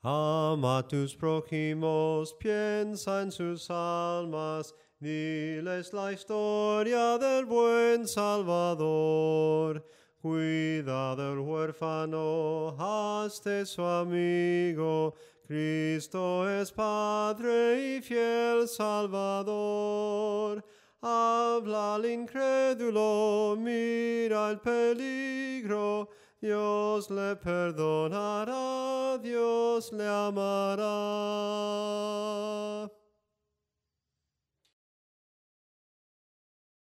Ama a tus prójimos, piensa en sus almas, diles la historia del buen Salvador. Cuida del huérfano, hazte su amigo, Cristo es Padre y fiel Salvador. Habla al incrédulo, mira el peligro, Dios le perdonará, Dios le amará.